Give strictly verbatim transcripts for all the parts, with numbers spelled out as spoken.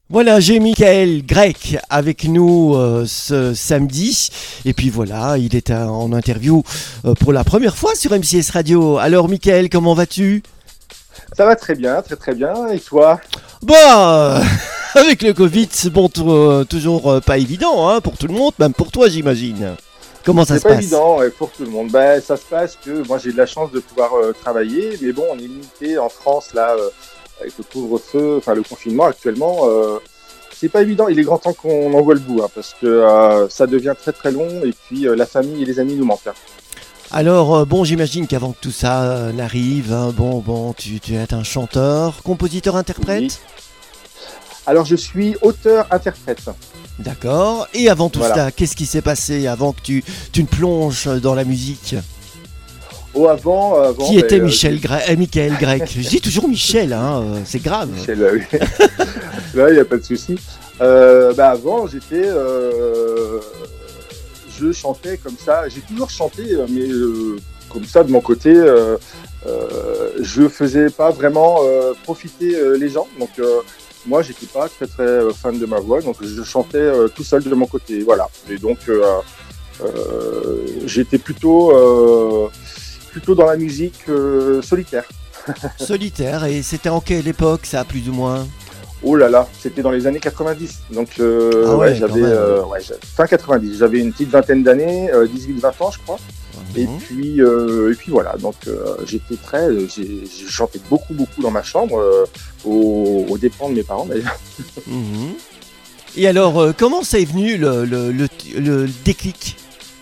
Voilà, j'ai Michael Grec avec nous euh, ce samedi. Et puis voilà, il est euh, en interview euh, pour la première fois sur M C S Radio. Alors Michael, comment vas-tu ? Ça va très bien, très très bien. Et toi ? Bah, avec le Covid, c'est bon, t- euh, toujours euh, pas évident hein, pour tout le monde, même pour toi j'imagine. Comment ça C'est se pas passe ? évident ouais, pour tout le monde. Ben, ça se passe que moi j'ai de la chance de pouvoir euh, travailler, mais bon, on est limité en France là euh, avec le couvre-feu, enfin le confinement actuellement. Euh, c'est pas évident. Il est grand temps qu'on en voit le bout, hein, parce que euh, ça devient très très long et puis euh, la famille et les amis nous manquent. Hein. Alors euh, bon, j'imagine qu'avant que tout ça euh, n'arrive, hein, bon, bon, tu, tu es un chanteur, compositeur, interprète ? Oui. Alors je suis auteur-interprète. D'accord. Et avant tout Voilà. cela, qu'est-ce qui s'est passé avant que tu, tu ne plonges dans la musique ? Oh, avant, avant. Qui ben, était euh, Michel Gre- euh, Michael Grec ? Je dis toujours Michel, hein, euh, c'est grave. Michel, euh, oui. Là, il n'y a pas de souci. Euh, bah avant, j'étais, euh, je chantais comme ça. J'ai toujours chanté, euh, mais euh, comme ça de mon côté. Euh, euh, je faisais pas vraiment euh, profiter euh, les gens. Donc euh, moi, j'étais pas très très euh, fan de ma voix, donc je chantais euh, tout seul de mon côté. Voilà. Et donc euh, euh, j'étais plutôt euh, plutôt dans la musique euh, solitaire. Solitaire, et c'était en quelle époque ça, plus ou moins ? Oh là là, c'était dans les années quatre-vingt-dix. Donc, euh, Ah ouais, ouais, quand j'avais même. euh, ouais, j'avais- fin quatre-vingt-dix. J'avais une petite vingtaine d'années, euh, dix-huit vingt ans, je crois. Et Mhm. puis, euh, et puis voilà. Donc, euh, j'étais très, j'ai, j'ai chanté beaucoup, beaucoup dans ma chambre, euh, aux, aux dépens de mes parents d'ailleurs. Mhm. Et alors, euh, comment ça est venu le, le, le, le déclic ?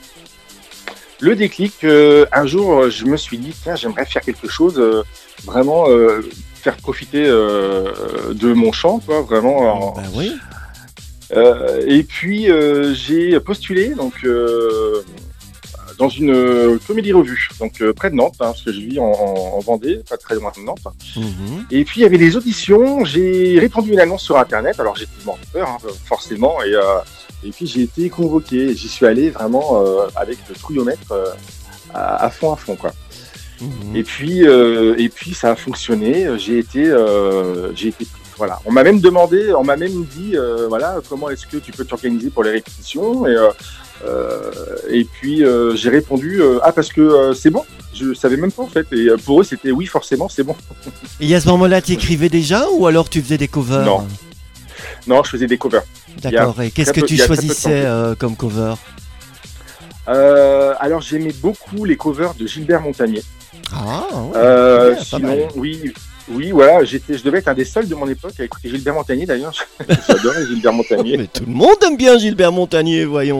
Le déclic, euh, un jour, je me suis dit, tiens, j'aimerais faire quelque chose, euh, vraiment euh, faire profiter euh, de mon chant, quoi, vraiment. En- Ben oui. Euh, et puis, euh, j'ai postulé, donc. Euh, dans une euh, comédie-revue, donc euh, près de Nantes, hein, parce que je vis en, en, en Vendée, pas très loin de Nantes. Mhm. Et puis il y avait les auditions, j'ai répondu une annonce sur Internet, alors j'étais mort de peur, hein, forcément, et, euh, et puis j'ai été convoqué, j'y suis allé vraiment euh, avec le trouillomètre euh, à, à fond, à fond, quoi. Mhm. Et puis, euh, et puis ça a fonctionné, j'ai été, euh, j'ai été pris. Voilà. On m'a même demandé, on m'a même dit, euh, voilà, comment est-ce que tu peux t'organiser pour les répétitions et, euh, euh, et puis euh, j'ai répondu, euh, ah parce que euh, c'est bon. Je savais même pas en fait. Et euh, pour eux c'était oui forcément c'est bon. Et à ce moment-là, tu écrivais déjà ou alors tu faisais des covers ? Non. Non, je faisais des covers. D'accord. Et qu'est-ce très que peu- tu il y a très peu de choisissais temps. euh, comme cover ? Euh, alors j'aimais beaucoup les covers de Gilbert Montagnier. Ah, ouais, Euh, bien, pas sinon, mal. oui, oui, voilà, j'étais, je devais être un des seuls de mon époque à écouter Gilbert Montagnier d'ailleurs. J'adorais Gilbert Montagnier. Mais tout le monde aime bien Gilbert Montagnier, voyons.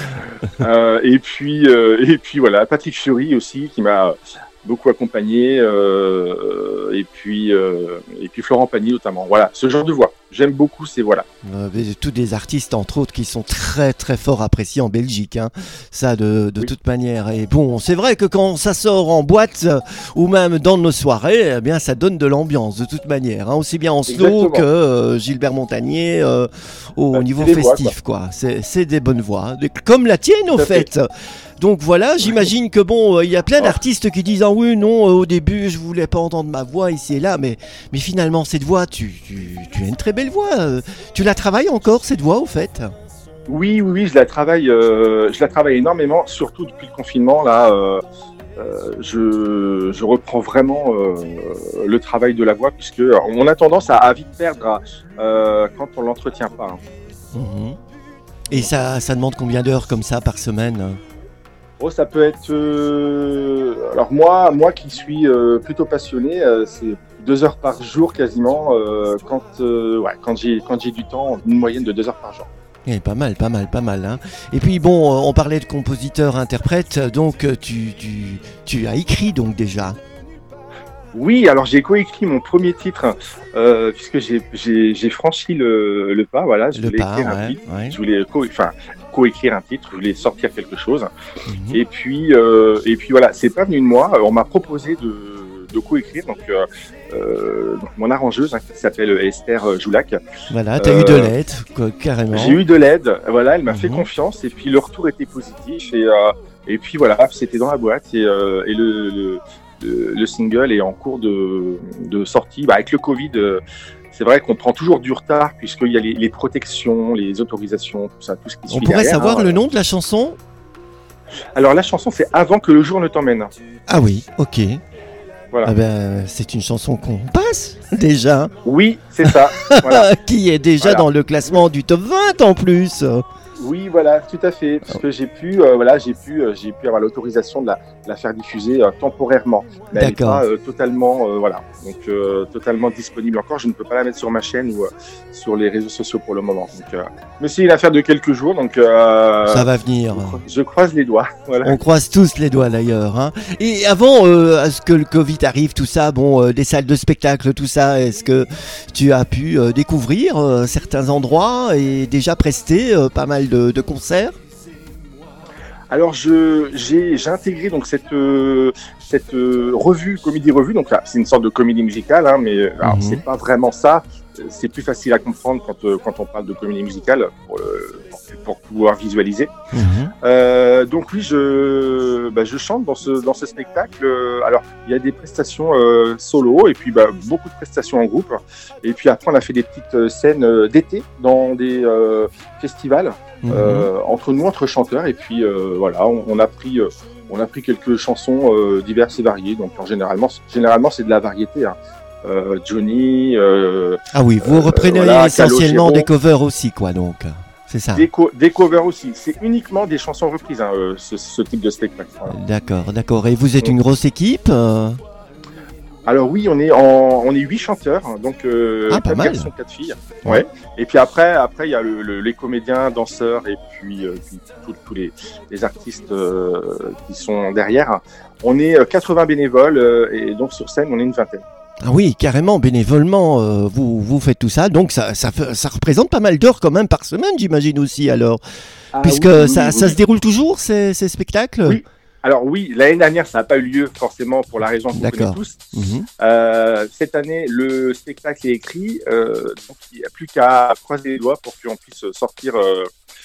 Euh, et puis, euh, et puis voilà, Patrick Fiori aussi qui m'a beaucoup accompagné. Euh, et puis, euh, et puis Florent Pagny notamment. Voilà, ce genre de voix. J'aime beaucoup ces voix-là. Euh, mais tous des artistes, entre autres, qui sont très très fort appréciés en Belgique, hein. Ça de, de Oui. toute manière. Et bon, c'est vrai que quand ça sort en boîte euh, ou même dans nos soirées, eh bien, ça donne de l'ambiance de toute manière, hein. Aussi bien en slow Exactement. que euh, Gilbert Montagnier euh, au Bah, niveau c'est des voix, festif, quoi. C'est, c'est des bonnes voix, Des- comme la tienne au Tout à fait. fait. Donc voilà, j'imagine que bon, euh, il y a plein Oh. d'artistes qui disent ah oui non, euh, au début je voulais pas entendre ma voix ici et là, mais mais finalement cette voix, tu tu, tu as une très belle voix. euh, Tu la travailles encore cette voix au fait ? Oui, oui, oui, je la travaille, euh, je la travaille énormément, surtout depuis le confinement. Là, euh, euh, je, je reprends vraiment euh, le travail de la voix, puisque on a tendance à, à vite perdre euh, quand on l'entretient pas. Hein. Mhm. Et ça, ça demande combien d'heures comme ça par semaine ? Oh, ça peut être. euh, Alors moi, moi qui suis euh, plutôt passionné, euh, c'est deux heures par jour quasiment. euh, quand, euh, ouais, quand j'ai quand j'ai du temps, une moyenne de deux heures par jour. Eh, pas mal, pas mal, pas mal. Hein. Et puis bon, euh, on parlait de compositeur-interprète, donc euh, tu, tu, tu as écrit donc déjà. Oui, alors j'ai coécrit mon premier titre euh, puisque j'ai j'ai j'ai franchi le, le pas. Voilà, je Le voulais pas, écrire un ouais, titre. ouais. Je voulais co enfin coécrire un titre. Je voulais sortir quelque chose. Mhm. Et puis euh, et puis voilà, c'est pas venu de moi. On m'a proposé de de coécrire. Donc, euh, euh, donc mon arrangeuse hein, qui s'appelle Esther Joulac. Voilà, t'as Euh, eu de l'aide, quoi, carrément. J'ai eu de l'aide. Voilà, elle m'a fait Mhm. confiance et puis le retour était positif et euh, et puis voilà, c'était dans la boîte et euh, et le, le le, le single est en cours de, de sortie. Bah, avec le Covid, euh, c'est vrai qu'on prend toujours du retard puisqu'il y a les, les protections, les autorisations, tout ça, tout ce qui suit On pourrait derrière, savoir hein. le nom de la chanson ? Alors la chanson, c'est Avant que le jour ne t'emmène. Ah oui, ok. Voilà. Ah ben, c'est une chanson qu'on passe déjà, Oui, c'est ça. Voilà. qui est déjà Voilà. dans le classement du top vingt en plus. Oui, voilà, tout à fait. Parce que j'ai pu, euh, voilà, j'ai pu, euh, j'ai pu avoir l'autorisation de la, de la faire diffuser euh, temporairement. Mais elle n'est D'accord. pas euh, totalement, euh, voilà, donc euh, totalement disponible encore. Je ne peux pas la mettre sur ma chaîne ou euh, sur les réseaux sociaux pour le moment. Donc, euh, mais c'est une affaire de quelques jours, donc euh, Ça va venir. je croise les doigts. Voilà. On croise tous les doigts d'ailleurs. Hein. Et avant euh, à ce que le Covid arrive, tout ça, bon, euh, des salles de spectacle, tout ça, est-ce que tu as pu euh, découvrir euh, certains endroits et déjà prester euh, pas mal de, de concerts ? Alors je j'ai j'ai intégré donc cette euh, cette euh, revue comédie revue, donc là, c'est une sorte de comédie musicale, hein, mais alors Mhm. c'est pas vraiment ça. C'est plus facile à comprendre quand euh, quand on parle de comédie musicale pour, euh, pour, pour pouvoir visualiser. Mhm. Euh, donc oui, je bah, je chante dans ce dans ce spectacle. Euh, alors il y a des prestations euh, solo et puis bah, beaucoup de prestations en groupe. Et puis après on a fait des petites euh, scènes euh, d'été dans des euh, festivals. Mhm. Euh, entre nous, entre chanteurs, et puis euh, voilà, on, on a pris, euh, on a pris quelques chansons euh, diverses et variées. Donc en généralement, généralement c'est de la variété. Hein. Euh, Johnny, euh, Ah oui, vous euh, reprenez voilà, essentiellement Calogero. des covers aussi, quoi, donc. C'est ça. des, co- des covers aussi. C'est uniquement des chansons reprises, hein, euh, ce, ce type de spectacle. Voilà. D'accord, d'accord. Et vous êtes une grosse équipe euh, Alors oui, on est en, on est huit chanteurs, donc euh, Ah, pas quatre mal. garçons, quatre filles. Ouais. Et puis après, après il y a le, le- les comédiens, danseurs et puis, euh, puis tous tous les, les artistes euh, qui sont derrière. On est euh, quatre-vingts bénévoles euh, et donc sur scène, on est une vingtaine. Ah oui, carrément, bénévolement, euh, vous, vous faites tout ça. Donc ça, ça, fait- ça représente pas mal d'heures quand même par semaine, j'imagine aussi, alors. Ah, Puisque oui, oui, ça, oui, ça oui. se déroule toujours, ces, ces spectacles ? Oui. Alors oui, l'année dernière, ça n'a pas eu lieu forcément pour la raison qu'on connaît D'accord. tous. Mhm. Euh, cette année, le spectacle est écrit, euh, donc il n'y a plus qu'à croiser les doigts pour qu'on puisse sortir euh,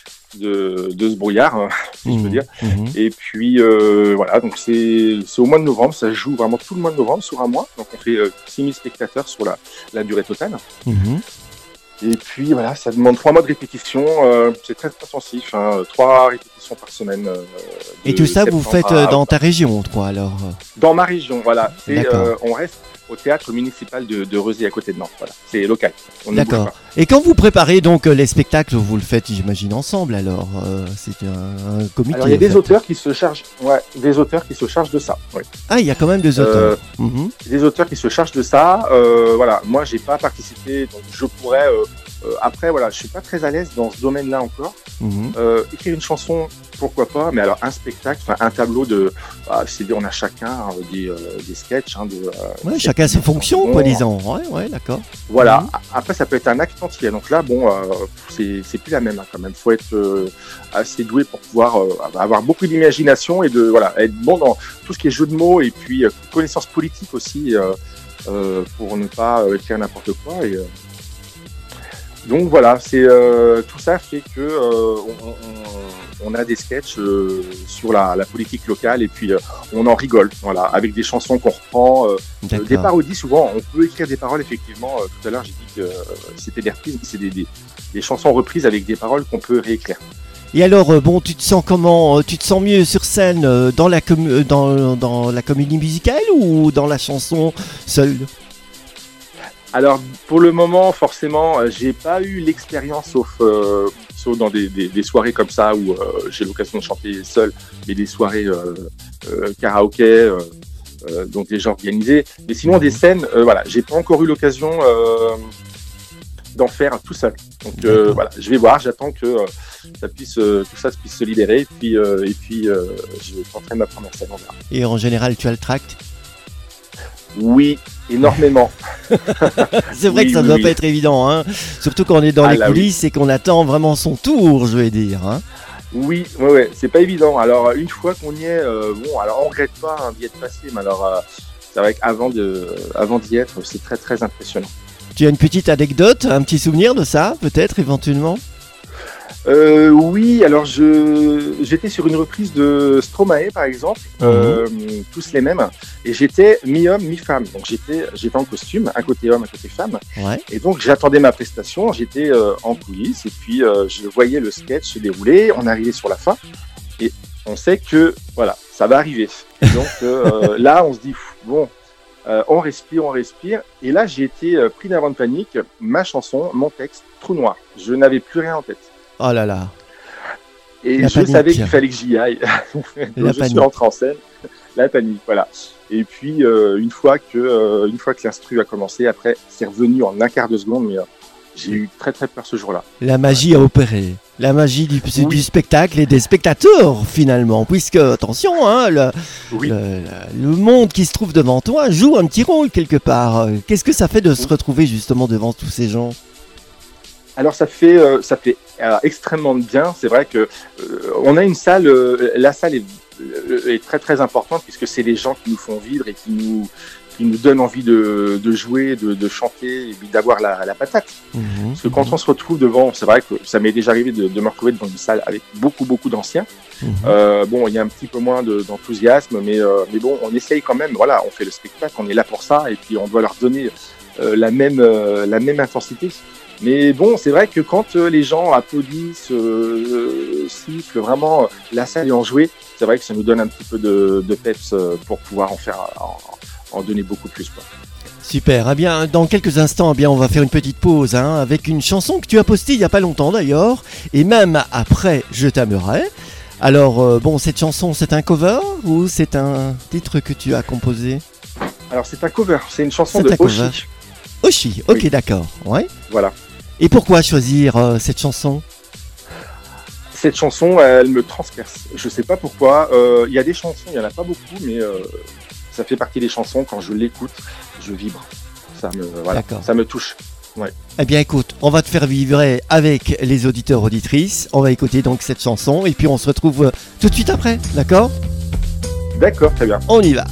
de, de ce brouillard, hein, si je peux Mhm. dire. Mhm. Et puis euh, voilà, donc c'est c'est au mois de novembre, ça se joue vraiment tout le mois de novembre sur un mois. Donc on fait euh, six mille spectateurs sur la, la durée totale. Mhm. Et puis voilà, ça demande trois mois de répétition, euh, c'est très intensif, hein, trois répétitions par semaine. euh, Et de tout ça, vous septembre faites à- euh, dans ta région, quoi, alors euh. dans ma région, voilà. C'est, D'accord. euh, on reste au théâtre municipal de, de Rezé à côté de Nantes. Voilà, c'est local. On ne bouge D'accord. pas. Et quand vous préparez donc euh, les spectacles, vous le faites, j'imagine, ensemble, alors euh, c'est un, un comité. Alors il y a en des fait. auteurs qui se chargent, ouais, des auteurs qui se chargent de ça. Ouais. Ah, il y a quand même des auteurs. Mhm. Des auteurs qui se chargent de ça. Euh, voilà, moi j'ai pas participé, donc je pourrais. Euh, euh, après, voilà, je suis pas très à l'aise dans ce domaine-là encore. Mhm. Euh, écrire une chanson, pourquoi pas, mais alors un spectacle, enfin un tableau de, ah, c'est on a chacun hein, des, euh, des sketchs, hein, de. euh, Ouais, chacun ses fonctions, Bon, quoi, disons. Ouais, ouais, d'accord. Voilà. Mhm. Après, ça peut être un acte entier. Donc là, bon, euh, c'est c'est plus la même hein, quand même. Faut être euh, assez doué pour pouvoir euh, avoir beaucoup d'imagination et de voilà être bon dans tout ce qui est jeu de mots et puis euh, connaissance politique aussi euh, euh, pour ne pas euh, écrire n'importe quoi. Et euh, donc voilà, c'est euh, tout ça fait que euh, on, on- on a des sketchs euh, sur la, la politique locale et puis euh, on en rigole. Voilà, avec des chansons qu'on reprend. Euh, euh, des D'accord. parodies, souvent, on peut écrire des paroles, effectivement. Euh, tout à l'heure, j'ai dit que euh, c'était des reprises, mais c'est des, des, des chansons reprises avec des paroles qu'on peut réécrire. Et alors, euh, bon, tu te sens comment euh, Tu te sens mieux sur scène euh, dans la, com- euh, dans, dans la comédie musicale ou dans la chanson seule ? Alors, pour le moment, forcément, euh, j'ai pas eu l'expérience, sauf, euh, sauf dans des, des, des soirées comme ça où euh, j'ai l'occasion de chanter seul, mais des soirées euh, euh, karaoké, euh, euh, donc déjà organisées. Mais sinon, des scènes, euh, voilà, j'ai pas encore eu l'occasion euh, d'en faire tout seul. Donc euh, D'accord. voilà, je vais voir, j'attends que euh, ça puisse, euh, tout ça puisse se libérer, et puis, euh, et puis euh, je tenterai ma première scène. On verra. Et en général, tu as le tract ? Oui, énormément. C'est vrai Oui, que ça ne oui, doit oui. pas être évident, hein. Surtout quand on est dans Ah les là, oui. coulisses et qu'on attend vraiment son tour, je vais dire. Hein. Oui, ouais, ouais, c'est pas évident. Alors une fois qu'on y est, euh, bon, alors on regrette pas hein, d'y être passé, mais alors euh, c'est vrai qu'avant de, avant d'y être, c'est très très impressionnant. Tu as une petite anecdote, un petit souvenir de ça, peut-être, éventuellement ? Euh, oui, alors je j'étais sur une reprise de Stromae par exemple, Mhm. euh, tous les mêmes, et j'étais mi-homme mi-femme, donc j'étais j'étais en costume, un côté homme, un côté femme, Ouais. et donc j'attendais ma prestation, j'étais euh, en coulisses, et puis euh, je voyais le sketch se dérouler, on arrivait sur la fin, et on sait que voilà, ça va arriver. Et donc euh, là, on se dit pff, bon. Euh, on respire, on respire. Et là, j'ai été euh, pris d'un vent de panique. Ma chanson, mon texte, trou noir. Je n'avais plus rien en tête. Oh là là. Et La je panique. savais qu'il fallait que j'y aille. Donc, La je panique. suis rentré en scène. La panique, voilà. Et puis, euh, une fois que, euh, une fois que l'instru a commencé, après, c'est revenu en un quart de seconde. Mais euh, j'ai eu très très peur ce jour-là. La magie a opéré. La magie du, du Oui. spectacle et des spectateurs finalement. Puisque, attention, hein, le, Oui. le, le- le monde qui se trouve devant toi joue un petit rôle quelque part. Euh, Qu'est-ce que ça fait de se retrouver justement devant tous ces gens? Alors ça fait, euh, ça fait euh, extrêmement bien. C'est vrai que euh, on a une salle, euh, la salle est, euh, est très très importante puisque c'est les gens qui nous font vivre et qui nous, qui nous donnent envie de, de jouer, de, de chanter et puis d'avoir la, la patate. Mhm. Parce que quand on se retrouve devant, c'est vrai que ça m'est déjà arrivé de, de me retrouver devant une salle avec beaucoup beaucoup d'anciens. Mhm. Euh, bon, il y a un petit peu moins de- d'enthousiasme, mais euh, mais bon, on essaye quand même. Voilà, on fait le spectacle, on est là pour ça et puis on doit leur donner euh, la même euh, la même intensité. Mais bon, c'est vrai que quand euh, les gens applaudissent, euh, euh, sifflent, vraiment, euh, la salle est enjouée, c'est vrai que ça nous donne un petit peu de, de peps euh, pour pouvoir en faire, en, en donner beaucoup plus, quoi. Super. Eh bien, dans quelques instants, eh bien, on va faire une petite pause hein, avec une chanson que tu as postée il n'y a pas longtemps d'ailleurs, et même après, je t'aimerai. Alors, euh, bon, cette chanson, c'est un cover ou c'est un titre que tu as composé? Alors c'est un cover, c'est une chanson C'est de un cover. Oshi. Oshi, ok, Oui. d'accord. Ouais. Voilà. Et pourquoi choisir euh, cette chanson? Cette chanson, elle me transperce. Je sais pas pourquoi. Euh, Il y a des chansons, il y en a pas beaucoup, mais euh, ça fait partie des chansons. Quand je l'écoute, je vibre. Ça me, voilà, D'accord. ça me touche. Eh bien, écoute, on va te faire vibrer avec les auditeurs auditrices. On va écouter donc cette chanson et puis on se retrouve euh, tout de suite après, d'accord? D'accord, très bien. On y va.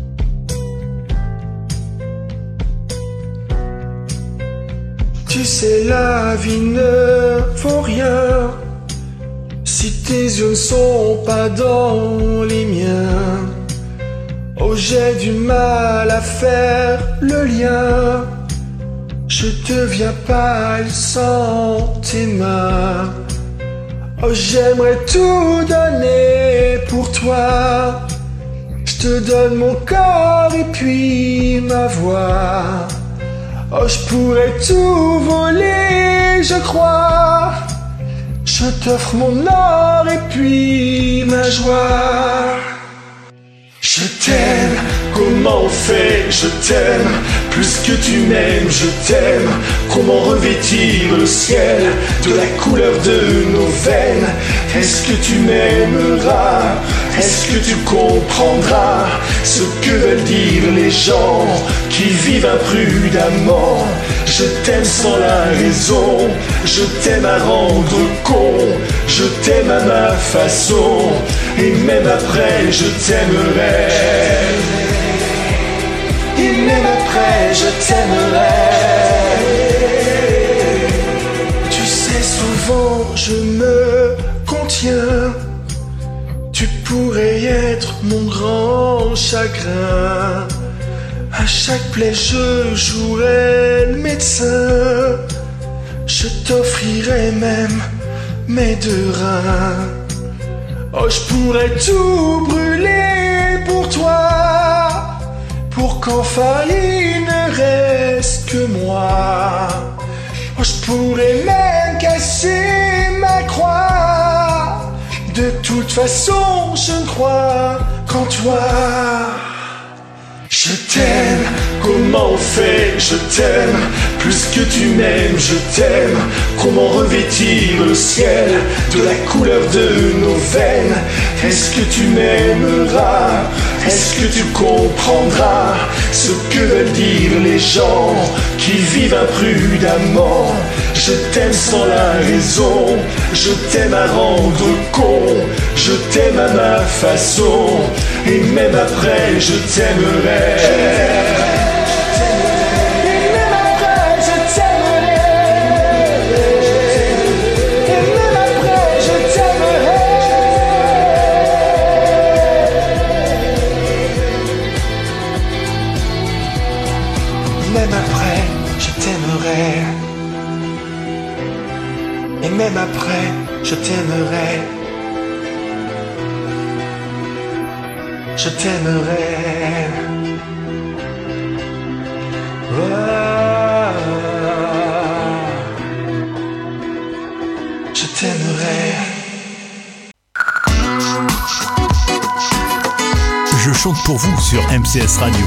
Tu sais, la vie ne vaut rien si tes yeux ne sont pas dans les miens. Oh, j'ai du mal à faire le lien. Je deviens pâle sans tes mains. Oh, j'aimerais tout donner pour toi. Je te donne mon corps et puis ma voix. Oh, je pourrais tout voler, je crois. Je t'offre mon or et puis ma joie. Je t'aime, comment on fait, je t'aime. Plus que tu m'aimes, je t'aime. Comment revêtir le ciel de la couleur de nos veines? Est-ce que tu m'aimeras? Est-ce que tu comprendras ce que veulent dire les gens qui vivent imprudemment? Je t'aime sans la raison, je t'aime à rendre con, je t'aime à ma façon, et même après je t'aimerai. Et même après je t'aimerai. Tu sais, souvent je me contiens. Tu pourrais être mon grand chagrin. À chaque plaie je jouerai le médecin. Je t'offrirai même mes deux reins. Oh, je pourrais tout brûler pour toi, pour qu'enfin il ne reste que moi. Oh, je pourrais même casser ma croix. De toute façon, je ne crois qu'en toi. Je t'aime, comment on fait, je t'aime. Plus que tu m'aimes, je t'aime. Comment revêtir le ciel de la couleur de nos veines? Est-ce que tu m'aimeras? Est-ce que tu comprendras ce que veulent dire les gens qui vivent imprudemment? Je t'aime sans la raison, je t'aime à rendre con, je t'aime à ma façon, et même après je t'aimerai. Et même après je t'aimerai. Et même après Et même après, je t'aimerai. Je t'aimerai. Oh, je t'aimerai. Je chante pour vous sur M C S Radio.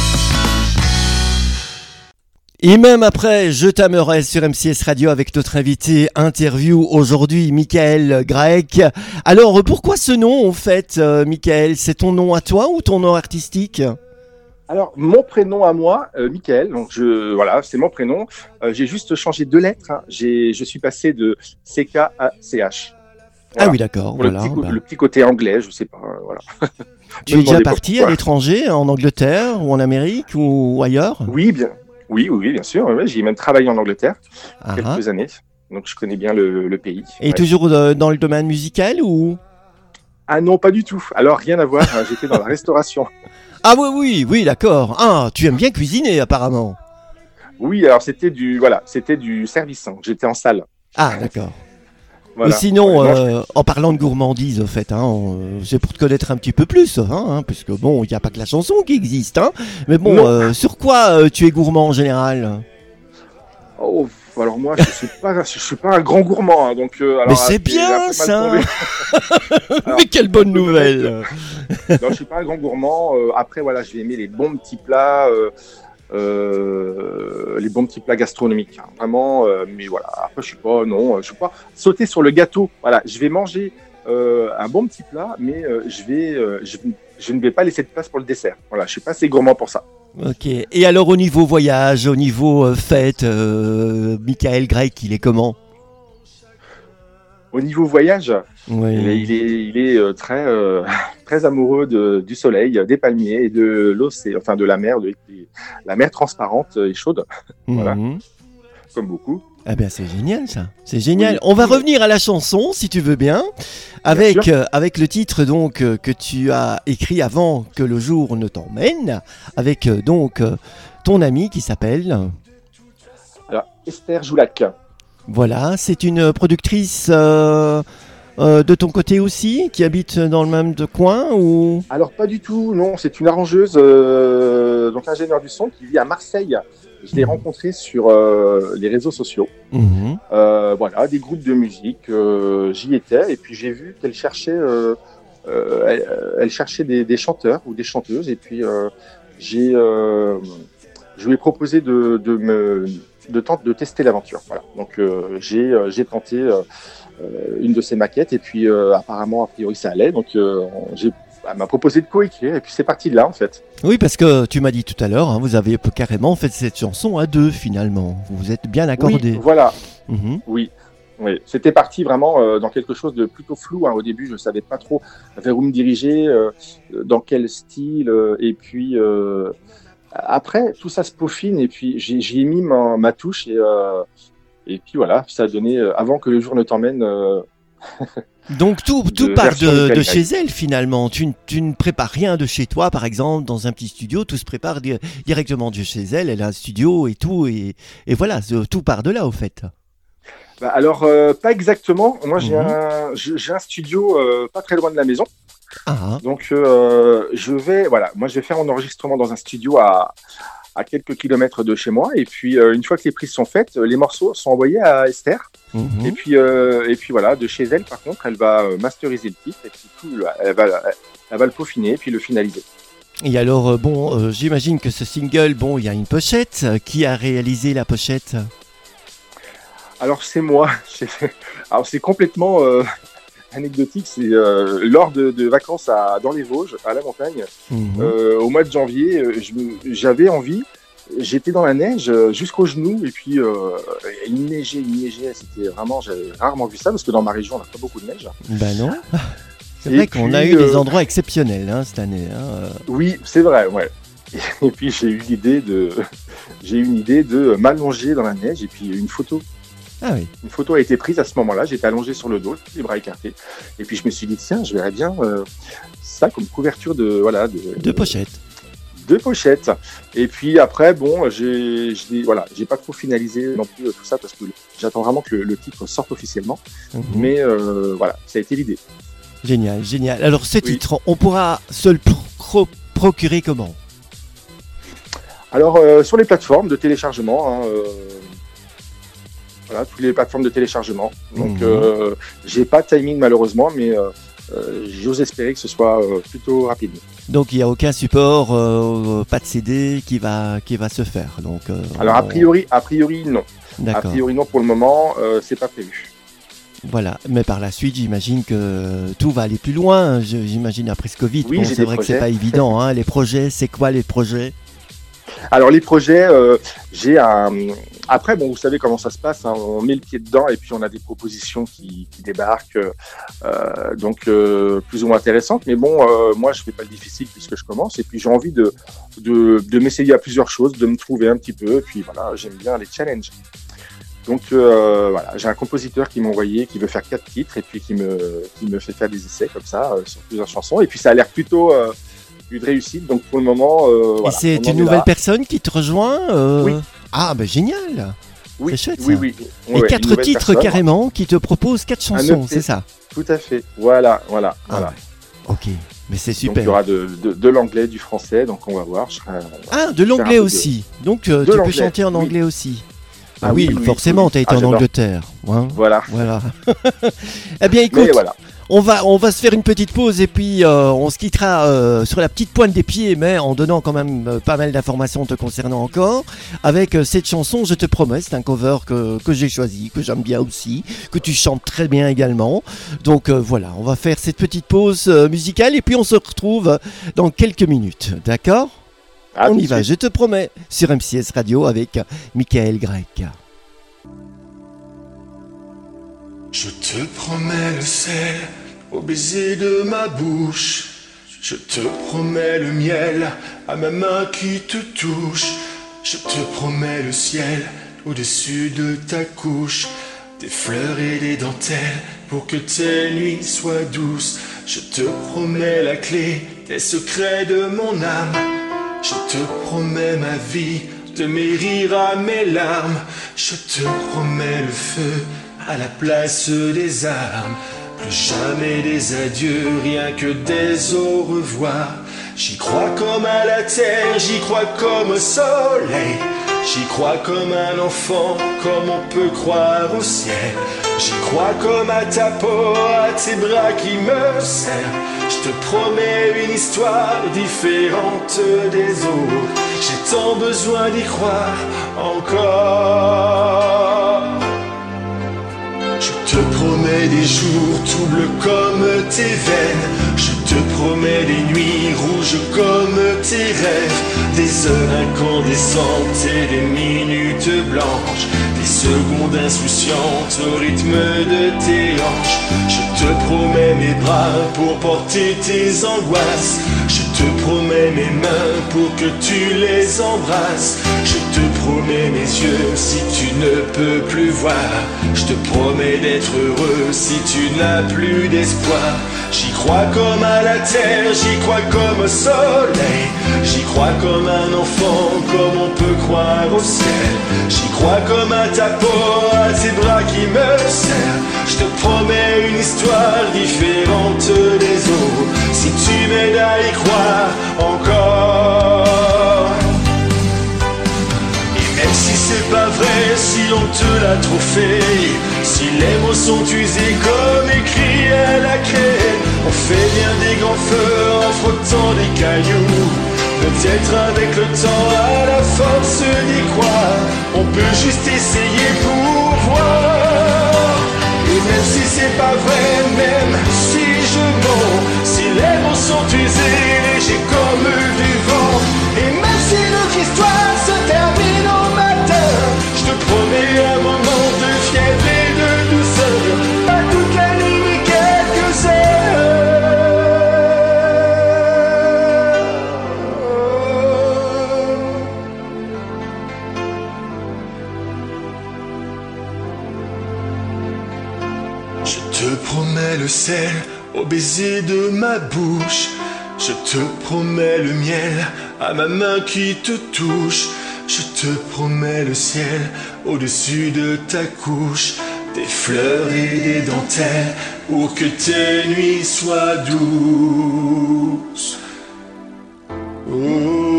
Et même après, je t'aimerai sur M C S Radio avec notre invité interview aujourd'hui, Michael Graeck. Alors, pourquoi ce nom en fait, euh, Michael? C'est ton nom à toi ou ton nom artistique? Alors, mon prénom à moi, euh, Michael, donc je, voilà, c'est mon prénom. Euh, j'ai juste changé deux lettres. Hein. J'ai, je suis passé de C K à C H. Voilà. Ah oui, d'accord. Pour Voilà, le, petit, bah. le petit côté anglais, je sais pas. euh, Voilà. Tu Me es déjà demandez parti pourquoi. à l'étranger, en Angleterre ou en Amérique ou ailleurs? Oui, bien. Oui, oui, oui, bien sûr. Ouais, j'ai même travaillé en Angleterre Ah, quelques années, donc je connais bien le, le pays. et Ouais. toujours de- dans le domaine musical ou? Ah non, pas du tout. Alors rien à voir. hein, J'étais dans la restauration. Ah oui, oui, oui, d'accord. Ah, tu aimes bien cuisiner apparemment. Oui, alors c'était du, voilà, c'était du service. hein. J'étais en salle. Ah, d'accord. Voilà. Ou sinon, Ouais, non, euh, en parlant de gourmandise, au fait, hein, on- c'est pour te connaître un petit peu plus, hein, hein, parce que bon, il n'y a pas que la chanson qui existe, hein. Mais bon, Non. euh, sur quoi euh, tu es gourmand en général? Oh, alors moi, je suis pas, je suis pas un grand gourmand, hein, donc. euh, alors, Mais c'est euh, bien, un peu mal ça. tombé. Alors, Mais quelle bonne nouvelle! Non, je suis pas un grand gourmand. euh, après, voilà, je vais aimer les bons petits plats, euh, euh, les bons petits plats gastronomiques. hein, vraiment, euh, mais voilà. Après, je suis pas, non, euh, je suis pas sauter sur le gâteau. Voilà, je vais manger euh, un bon petit plat, mais euh, je vais, euh, je, je ne vais pas laisser de place pour le dessert. Voilà, je suis pas assez gourmand pour ça. Ok. Et alors, au niveau voyage, au niveau euh, fête, euh, Michael Graeck, il est comment? Au niveau voyage, Oui. il est, il est, il est euh, très, euh, très amoureux de, du soleil, des palmiers et de l'océan, enfin de la mer, de, de- la mer transparente et chaude, voilà. Mhm. comme beaucoup. Ah ben c'est génial ça, c'est génial. Oui. On va revenir à la chanson si tu veux bien, avec, sûr. euh, avec le titre donc euh, que tu as écrit avant que le jour ne t'emmène, avec euh, donc euh, ton ami qui s'appelle, Alors, Esther Joulac. voilà, c'est une productrice euh, euh, de ton côté aussi, qui habite dans le même de coin ou... Alors, pas du tout, non, c'est une arrangeuse, euh, donc ingénieure du son, qui vit à Marseille. Je l'ai Mhm. rencontrée sur euh, les réseaux sociaux. Mhm. Euh, voilà, des groupes de musique, euh, j'y étais, et puis j'ai vu qu'elle cherchait, euh, euh, elle, elle cherchait des, des chanteurs ou des chanteuses, et puis euh, j'ai, euh, je lui ai proposé de, de me, de tenter de tester l'aventure. Voilà, donc euh, j'ai, euh, j'ai tenté euh, euh, une de ses maquettes, et puis euh, apparemment a priori ça allait, donc euh, j'ai, elle m'a proposé de coécrire, et puis c'est parti de là en fait. Oui, parce que tu m'as dit tout à l'heure, hein, vous avez carrément fait cette chanson à deux finalement, vous vous êtes bien accordés. Oui, voilà. Mhm. Oui, oui. C'était parti vraiment euh, dans quelque chose de plutôt flou. hein. Au début, je ne savais pas trop vers où me diriger, euh, dans quel style. euh, et puis euh, après, tout ça se peaufine. Et puis j'ai, j'y ai mis ma, ma touche. Et, euh, et puis voilà, ça a donné euh, avant que le jour ne t'emmène. euh, Donc tout, tout de part version de, de Michael chez elle finalement. Tu, ne- tu ne prépares rien de chez toi, par exemple, dans un petit studio. Tout se prépare di- directement de chez elle. Elle a un studio et tout. Et, et voilà, c'est- tout part de là au fait. Bah, alors, euh, pas exactement. Moi, j'ai, Mhm. un, j'ai j'ai un studio euh, pas très loin de la maison. Ah, Donc, euh, je vais, voilà, moi, je vais faire mon enregistrement dans un studio à, à quelques kilomètres de chez moi. Et puis, euh, une fois que les prises sont faites, les morceaux sont envoyés à Esther. mhm. Et puis, euh, et puis voilà, de chez elle, par contre, elle va euh, masteriser le titre. Et puis, tout, elle, va, elle va le peaufiner et puis le finaliser. Et alors, euh, bon, euh, j'imagine que ce single, bon, il y a une pochette. Qui a réalisé la pochette? Alors, c'est moi. J'ai- Alors, c'est complètement euh, anecdotique. C'est euh, lors de, de vacances à, dans les Vosges, à la montagne. Mhm. Euh, au mois de janvier, euh, je me- j'avais envie, j'étais dans la neige euh, jusqu'aux genoux et puis euh, il neigeait, il neigeait, c'était vraiment, j'avais rarement vu ça parce que dans ma région on n'a pas beaucoup de neige. Ben non. C'est Et vrai qu'on a puis, eu des euh, endroits exceptionnels hein, cette année. hein, euh. Oui, c'est vrai, ouais. Et puis j'ai eu l'idée de, j'ai eu une idée de m'allonger dans la neige et puis une photo. Ah oui. Une photo a été prise à ce moment-là, j'étais allongé sur le dos, les bras écartés. Et puis je me suis dit, tiens, je verrais bien euh, ça comme couverture de, voilà, de, De pochette. deux pochettes. Et puis après, bon, j'ai, j'ai, voilà, j'ai pas trop finalisé non plus tout ça parce que j'attends vraiment que le, le titre sorte officiellement. Mmh. Mais euh, voilà, ça a été l'idée. Génial, génial. Alors ce oui. titre, on pourra se le pro- procurer comment ? Alors euh, sur les plateformes de téléchargement. Hein, euh, Voilà, toutes les plateformes de téléchargement. Donc, mmh. euh, j'ai pas de timing malheureusement, mais euh, euh, j'ose espérer que ce soit euh, plutôt rapide. Donc, il n'y a aucun support, euh, pas de C D qui va qui va se faire. Donc, euh, alors a priori, a priori non. D'accord. A priori non pour le moment, euh, c'est pas prévu. Voilà, mais par la suite, j'imagine que tout va aller plus loin. J'imagine après ce Covid. Oui, bon, j'ai c'est des vrai projets. que c'est pas évident. Hein. Les projets, c'est quoi les projets ? Alors les projets, euh, j'ai un. Après, bon, vous savez comment ça se passe. Hein, on met le pied dedans et puis on a des propositions qui, qui débarquent, euh, donc euh, plus ou moins intéressantes. Mais bon, euh, moi, je fais pas le difficile puisque je commence et puis j'ai envie de de, de m'essayer à plusieurs choses, de me trouver un petit peu. Et puis voilà, j'aime bien les challenges. Donc euh, voilà, j'ai un compositeur qui m'a envoyé, qui veut faire quatre titres et puis qui me qui me fait faire des essais comme ça euh, sur plusieurs chansons. Et puis ça a l'air plutôt euh, une réussite. Donc pour le moment, euh, voilà, et c'est une nouvelle là. personne qui te rejoint euh... Oui. Ah ben génial. Oui, c'est chouette, oui, ça. oui. Et ouais, quatre titres personne. Carrément qui te proposent quatre chansons, c'est ça ? Tout à fait. Voilà, voilà, ah, voilà. Ouais. Ok, mais c'est super. Donc il y aura de, de, de l'anglais, du français, donc on va voir. Je serai, ah, de l'anglais aussi. De... Donc euh, de tu l'anglais, peux chanter en oui. anglais aussi. Ah, ah oui, oui, forcément, oui. tu as été ah, en j'adore. Angleterre. Hein voilà. Voilà. Eh bien, écoute. Voilà. On va, on va se faire une petite pause et puis euh, on se quittera euh, sur la petite pointe des pieds, mais en donnant quand même euh, pas mal d'informations te concernant encore, avec euh, cette chanson, je te promets, c'est un cover que, que j'ai choisi, que j'aime bien aussi, que tu chantes très bien également. Donc euh, voilà, on va faire cette petite pause euh, musicale et puis on se retrouve dans quelques minutes, d'accord ? À On y va, je te promets, sur M C S Radio avec Michael Grec. Je te promets le sel au baiser de ma bouche. Je te promets le miel à ma main qui te touche. Je te promets le ciel au-dessus de ta couche. Des fleurs et des dentelles pour que tes nuits soient douces. Je te promets la clé des secrets de mon âme. Je te promets ma vie, de mes rires à mes larmes. Je te promets le feu à la place des armes. Plus jamais des adieux, rien que des au revoir. J'y crois comme à la terre, j'y crois comme au soleil. J'y crois comme un enfant, comme on peut croire au ciel. J'y crois comme à ta peau, à tes bras qui me serrent. Je te promets une histoire différente des autres. J'ai tant besoin d'y croire encore. Je te promets des jours troubles comme tes veines. Je te promets des nuits rouges comme tes rêves. Des heures incandescentes et des minutes blanches. Des secondes insouciantes au rythme de tes hanches. Je te promets mes bras pour porter tes angoisses. Je te promets mes mains pour que tu les embrasses. Je te promets mes yeux si tu ne peux plus voir. Je te promets d'être heureux si tu n'as plus d'espoir. J'y crois comme à la terre, j'y crois comme au soleil. J'y crois comme un enfant, comme on peut croire au ciel. J'y crois comme à ta peau, à tes bras qui me serrent. Je te promets une histoire différente des autres. Si tu m'aides à y croire encore. Et même si c'est pas vrai, si on te l'a trop fait, si les mots sont usés comme écrits à la craie, on fait bien des grands feux en frottant des cailloux. Peut-être avec le temps, à la force d'y croire, on peut juste essayer pour voir. Et même si c'est pas vrai, même si je mens, si les mots sont usés, légers comme du vent, et même si notre histoire se termine au matin, je te promets un moment de fièvre et de douceur, pas toute la nuit mais quelques heures. Je te promets le sel au baiser de ma bouche. Je te promets le miel à ma main qui te touche. Je te promets le ciel au-dessus de ta couche, des fleurs et des dentelles pour que tes nuits soient douces. Oh.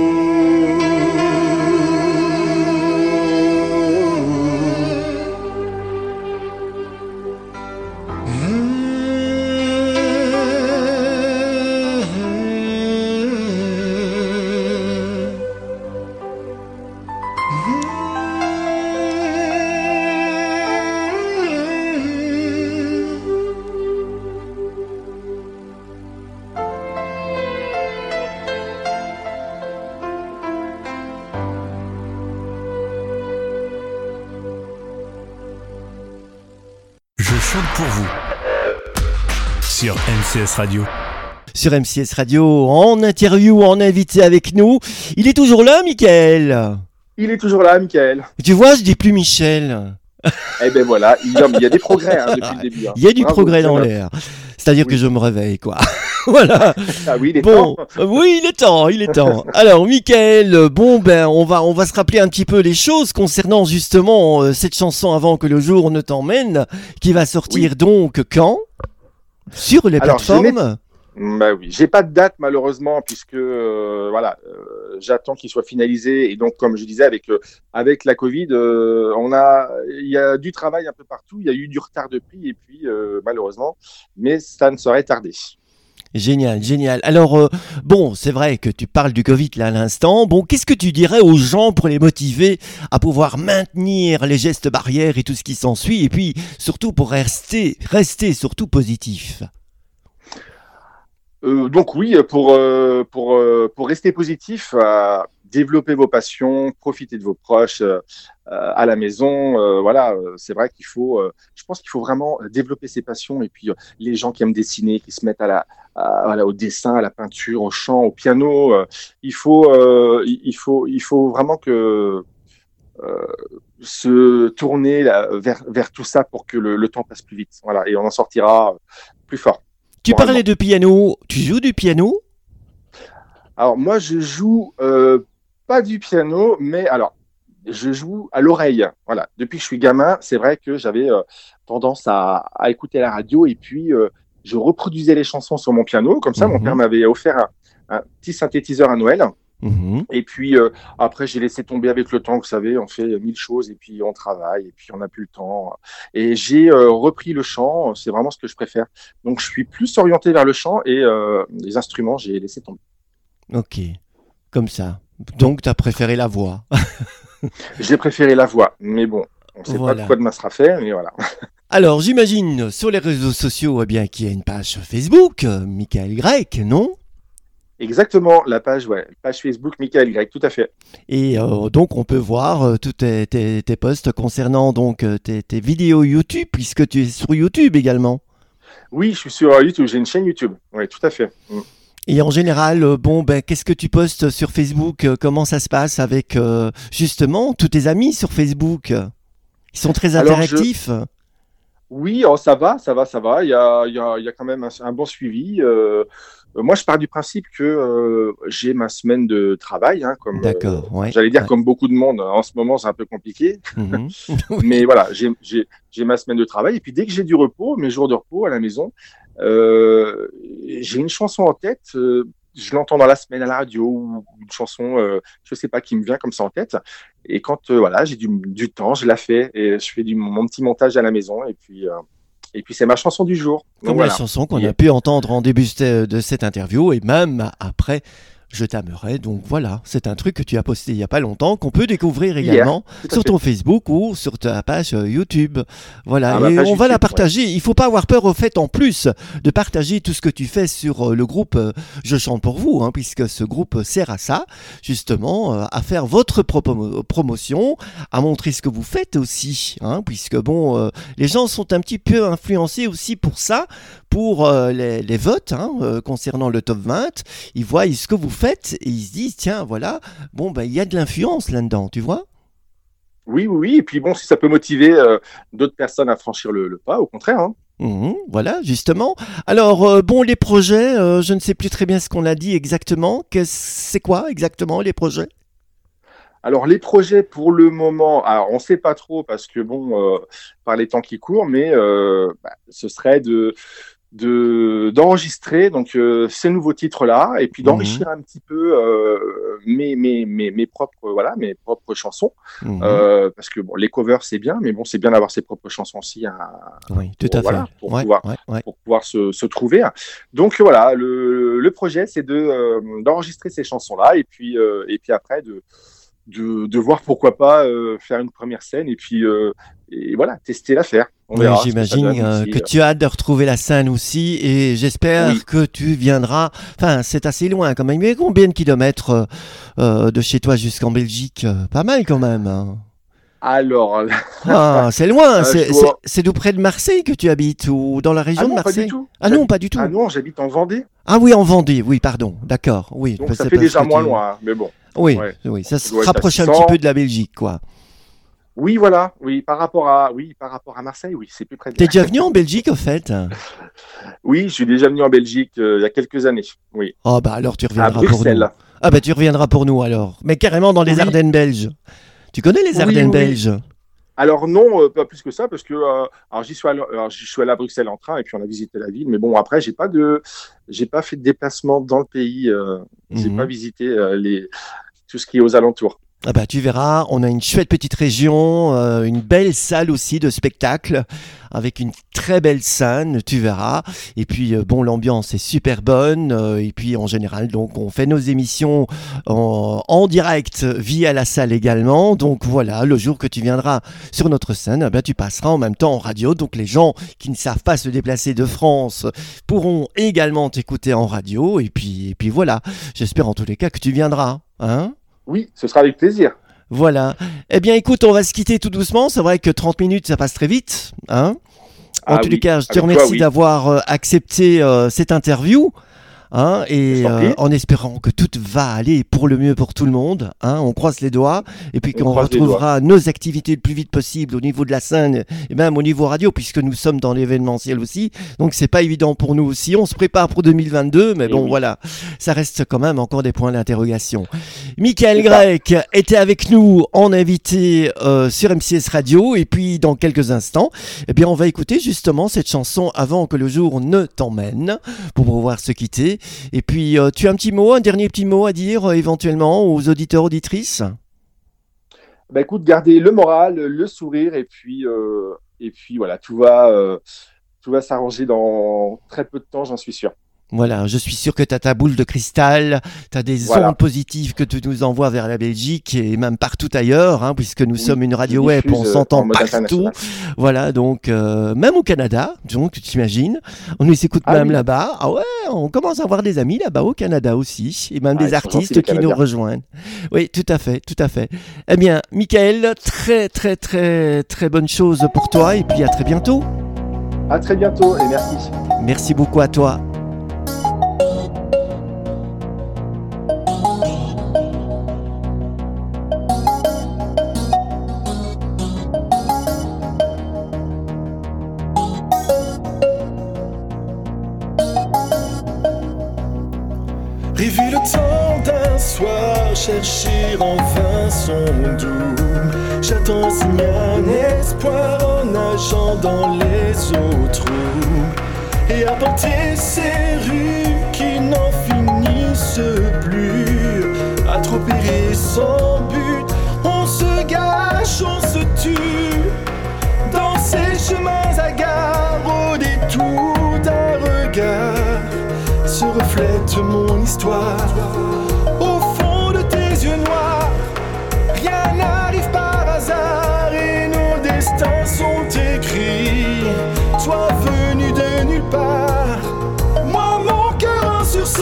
Pour vous sur M C S Radio. Sur M C S Radio, en interview, en invité avec nous. Il est toujours là, Michael. Il est toujours là, Michael. Tu vois, je dis plus Michel. Eh ben voilà, il y a, il y a des progrès hein, depuis le début. Hein. Il y a du Bravo, progrès dans l'air. C'est-à-dire oui. que je me réveille, quoi. Voilà. Ah oui, il est bon, temps. oui, il est temps, il est temps. Alors, Michael, bon, ben, on va, on va se rappeler un petit peu les choses concernant justement euh, cette chanson Avant que le jour ne t'emmène, qui va sortir oui. donc quand ? Sur les Alors, plateformes. Bah oui, j'ai pas de date malheureusement puisque euh, voilà, euh, j'attends qu'il soit finalisé et donc comme je disais avec euh, avec la Covid, euh, on a il y a du travail un peu partout, il y a eu du retard de prix et puis euh, malheureusement, mais ça ne saurait tarder. Génial, génial. Alors euh, bon, c'est vrai que tu parles du Covid là à l'instant. Bon, qu'est-ce que tu dirais aux gens pour les motiver à pouvoir maintenir les gestes barrières et tout ce qui s'ensuit et puis surtout pour rester rester surtout positif? Euh, donc oui, pour euh, pour euh, pour rester positif, euh, développer vos passions, profiter de vos proches euh, à la maison. Euh, voilà, c'est vrai qu'il faut. Euh, je pense qu'il faut vraiment développer ses passions et puis euh, les gens qui aiment dessiner, qui se mettent à la à, voilà, au dessin, à la peinture, au chant, au piano. Euh, il faut euh, il faut il faut vraiment que euh, se tourner là, vers vers tout ça pour que le, le temps passe plus vite. Voilà, et on en sortira plus fort. Tu parlais de piano, tu joues du piano ? Alors moi je joue euh, pas du piano, mais alors je joue à l'oreille. Voilà, depuis que je suis gamin, c'est vrai que j'avais euh, tendance à, à écouter la radio et puis euh, je reproduisais les chansons sur mon piano. Comme ça, mmh. mon père m'avait offert un, un petit synthétiseur à Noël. Mmh. Et puis euh, après j'ai laissé tomber avec le temps, vous savez, on fait mille choses et puis on travaille et puis on n'a plus le temps. Et j'ai euh, repris le chant, c'est vraiment ce que je préfère. Donc je suis plus orienté vers le chant et euh, les instruments j'ai laissé tomber. Ok, comme ça. Donc tu as préféré la voix. J'ai préféré la voix, mais bon, on ne sait voilà. pas de quoi demain sera fait, mais voilà. Alors j'imagine sur les réseaux sociaux eh bien qu'il y a une page Facebook, euh, Michael Grec, non ? Exactement, la page, ouais, page Facebook Michael Grec, tout à fait. Et euh, donc on peut voir euh, tous tes, tes, tes posts concernant donc euh, tes, tes vidéos YouTube, puisque tu es sur YouTube également. Oui, je suis sur YouTube, j'ai une chaîne YouTube, oui, tout à fait. Mm. Et en général, euh, bon, ben, qu'est-ce que tu postes sur Facebook ? euh, Comment ça se passe avec euh, justement tous tes amis sur Facebook ? Ils sont très interactifs. Alors, je... Oui, oh, ça va, ça va, ça va. Il y a, il y a, il y a quand même un, un bon suivi. Euh, moi, je pars du principe que euh, j'ai ma semaine de travail, hein, comme D'accord, euh, ouais, j'allais dire ouais. comme beaucoup de monde. En ce moment, c'est un peu compliqué, mmh. mais voilà, j'ai, j'ai, j'ai ma semaine de travail. Et puis dès que j'ai du repos, mes jours de repos à la maison, euh, j'ai une chanson en tête. Euh, je l'entends dans la semaine à la radio ou une chanson, euh, je sais pas, qui me vient comme ça en tête. Et quand euh, voilà, j'ai du, du temps, je la fais et je fais du, mon petit montage à la maison. Et puis, euh, et puis c'est ma chanson du jour. Comme Donc, voilà. la chanson qu'on a pu entendre en début de cette interview et même après. Je t'aimerais, donc voilà, c'est un truc que tu as posté il n'y a pas longtemps, qu'on peut découvrir également yeah, sur ton Facebook ou sur ta page YouTube. Voilà, ah, et on YouTube, va la partager. Ouais. Il ne faut pas avoir peur au fait en plus de partager tout ce que tu fais sur le groupe Je chante pour vous, hein, puisque ce groupe sert à ça, justement, à faire votre propre promotion, à montrer ce que vous faites aussi, hein, puisque bon, euh, les gens sont un petit peu influencés aussi pour ça, pour euh, les, les votes hein, euh, concernant le top vingt. Ils voient ce que vous faites et ils se disent tiens voilà bon ben il y a de l'influence là-dedans, tu vois. Oui oui oui et puis bon si ça peut motiver euh, d'autres personnes à franchir le, le pas, au contraire hein. Mmh, voilà, justement. Alors, euh, bon, les projets, euh, je ne sais plus très bien ce qu'on a dit exactement. Qu'est-ce- C'est quoi exactement les projets? Alors, les projets pour le moment, alors on ne sait pas trop parce que, bon, euh, par les temps qui courent, mais euh, bah, ce serait de, de, d'enregistrer donc, euh, ces nouveaux titres-là et puis Mhm, d'enrichir un petit peu euh, mes, mes, mes, mes, propres, voilà, mes propres chansons. mhm. Euh, parce que, bon, les covers, c'est bien, mais bon, c'est bien d'avoir ses propres chansons aussi à, Oui, tout pour, à fait. voilà, pour Ouais, pouvoir, ouais, ouais. pour pouvoir se, se trouver. Donc, voilà, le, le projet, c'est de, euh, d'enregistrer ces chansons-là et puis, euh, et puis après, de de, de voir pourquoi pas euh, faire une première scène et puis euh, et voilà, tester l'affaire. On Oui, verra ce que ça j'imagine donne. euh, Si, que euh, tu as hâte de retrouver la scène aussi et Oui, j'espère que tu viendras. Enfin, c'est assez loin quand même. Mais combien de kilomètres euh, euh, de chez toi jusqu'en Belgique? Euh, Pas mal quand même, hein. alors, Ah, c'est loin. euh, je C'est c'est- dois... c'est tout près de Marseille que tu habites ou dans la Ah région de non, pas du Marseille? tout. Ah non, J'habite... pas du Ah tout. non, j'habite en Vendée, Ah oui, en Vendée. Oui, pardon. D'accord. Oui, donc bah, ça c'est fait parce déjà que moins tu. loin, hein. Mais bon, Oui, ouais, oui, ça ça se doit être à rapproche un petit peu six cents. de la Belgique, quoi. Oui, voilà, oui, par rapport à, oui, par rapport à Marseille, oui, c'est plus près de. T'es déjà venu en Belgique, au fait? Oui, je suis déjà venu en Belgique euh, il y a quelques années. Oui, Oh bah alors tu à reviendras pour nous. Bruxelles. Ah bah tu reviendras pour nous alors. Mais carrément dans les Oui, Ardennes belges. Tu connais les oui, oui, Ardennes oui. belges? Alors non, euh, pas plus que ça, parce que euh, alors j'y suis allé, alors, j'y suis allé à Bruxelles en train et puis on a visité la ville. Mais bon, après, j'ai pas de, j'ai pas fait de déplacement dans le pays. Euh, j'ai pas Mhm. visité euh, les tout ce qui est aux alentours. Ah bah tu verras, on a une chouette petite région, euh, une belle salle aussi de spectacle, avec une très belle scène, tu verras. Et puis euh, bon, l'ambiance est super bonne. euh, et puis en général, donc on fait nos émissions en, en direct via la salle également. Donc voilà, le jour que tu viendras sur notre scène, eh ben, tu passeras en même temps en radio. Donc les gens qui ne savent pas se déplacer de France pourront également t'écouter en radio. Et puis, et puis voilà, j'espère en tous les cas que tu viendras. Hein? Oui, ce sera avec plaisir. Voilà. Eh bien, écoute, on va se quitter tout doucement. C'est vrai que trente minutes, ça passe très vite. Hein. En Ah tous les oui, cas, je te avec toi, remercie oui. d'avoir euh, accepté euh, cette interview. Hein, Je et t'en euh, prie. en espérant que tout va aller pour le mieux pour tout le monde, hein, on croise les doigts, et puis On qu'on croise les doigts. retrouvera nos activités le plus vite possible au niveau de la scène et même au niveau radio, puisque nous sommes dans l'événementiel aussi. Donc c'est pas évident pour nous aussi. On se prépare pour deux mille vingt-deux, mais Et bon oui, voilà, ça reste quand même encore des points d'interrogation. Michael c'est ça. Grec était avec nous en invité euh, sur M C S Radio, et puis dans quelques instants, eh bien on va écouter justement cette chanson Avant que le jour ne t'emmène pour pouvoir se quitter. Et puis, euh, tu as un petit mot, un dernier petit mot à dire euh, éventuellement aux auditeurs, auditrices? Bah écoute, gardez le moral, le sourire et puis euh, et puis voilà, tout va euh, tout va s'arranger dans très peu de temps, j'en suis sûr. Voilà, je suis sûr que tu as ta boule de cristal, tu as des ondes Voilà. positives que tu nous envoies vers la Belgique et même partout ailleurs, hein, puisque nous sommes Oui, une je radio web, on diffuse euh, s'entend en mode partout. international. Voilà, donc euh, même au Canada, donc tu t'imagines, on nous écoute Ah même oui, là-bas. Ah ouais, on commence à avoir des amis là-bas au Canada aussi, et même ah, des ils sont gentils artistes les qui nous Canadiens. rejoignent. Oui, tout à fait, tout à fait. Eh bien, Michael, très très très très bonne chose pour toi et puis à très bientôt. À très bientôt et merci. Merci beaucoup à toi. Rêver le temps d'un soir, chercher en vain son doux. J'attends un signal, un espoir en nageant dans les eaux troubles. Et apporter ces rues qui n'en finissent plus. À trop errer sans but, on se gâche, on se tue. Dans ces chemins hagards, au détour d'un regard, se reflète mon histoire. Au fond de tes yeux noirs, rien n'arrive par hasard et nos destins sont écrits. Toi venu de nulle part, moi mon cœur en sursis.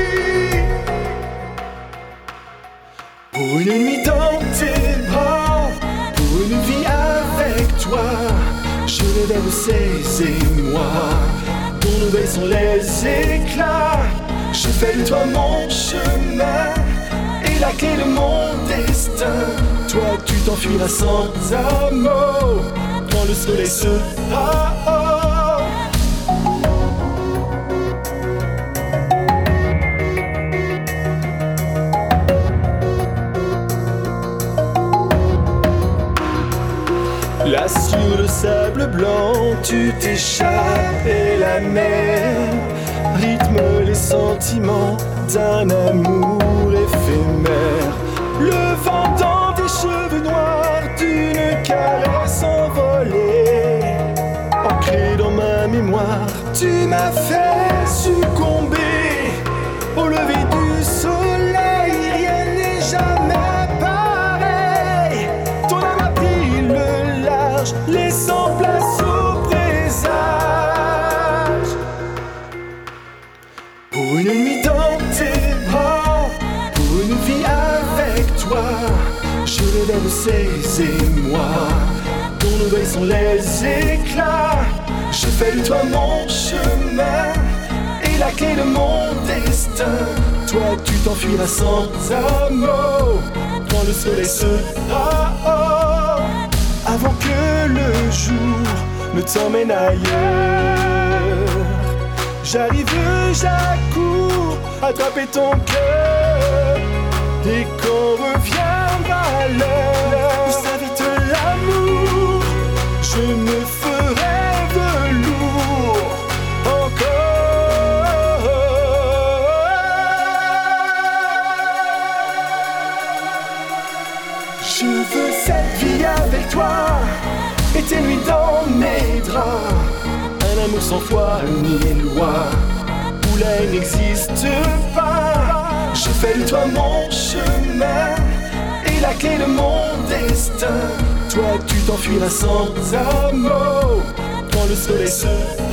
Pour une nuit dans tes bras, pour une vie avec toi, je rêve ces émois dont nous baissons les éclats. Je fais de toi mon chemin et la clé de mon destin. Toi tu t'enfuiras sans amour quand le soleil se... Ah, oh. blanc, tu t'échappes et la mer rythme les sentiments d'un amour éphémère. Le vent dans tes cheveux noirs, d'une caresse envolée, ancrée dans ma mémoire, tu m'as fait succomber au lever du soleil. Rien n'est jamais pareil. Ton âme a pris le large, laissant place au présage. Pour une nuit dans tes bras, pour une vie avec toi, je révèle ces émois dont nous baissons les éclats. Je fais de toi mon chemin et la clé de mon destin. Toi tu t'enfuiras sans un mot quand le soleil sera haut, avant que le jour ne t'emmène ailleurs. J'arrive, j'accours, attraper ton cœur. Et quand reviendra l'heure, où s'invite l'amour, je me ferai velours encore. Je veux cette vie avec toi et tes nuits dans mes draps. Un amour sans foi ni loi, où la haine n'existe pas. Je fais de toi mon chemin et la clé de mon destin. Toi tu t'enfuiras sans un mot quand le soleil se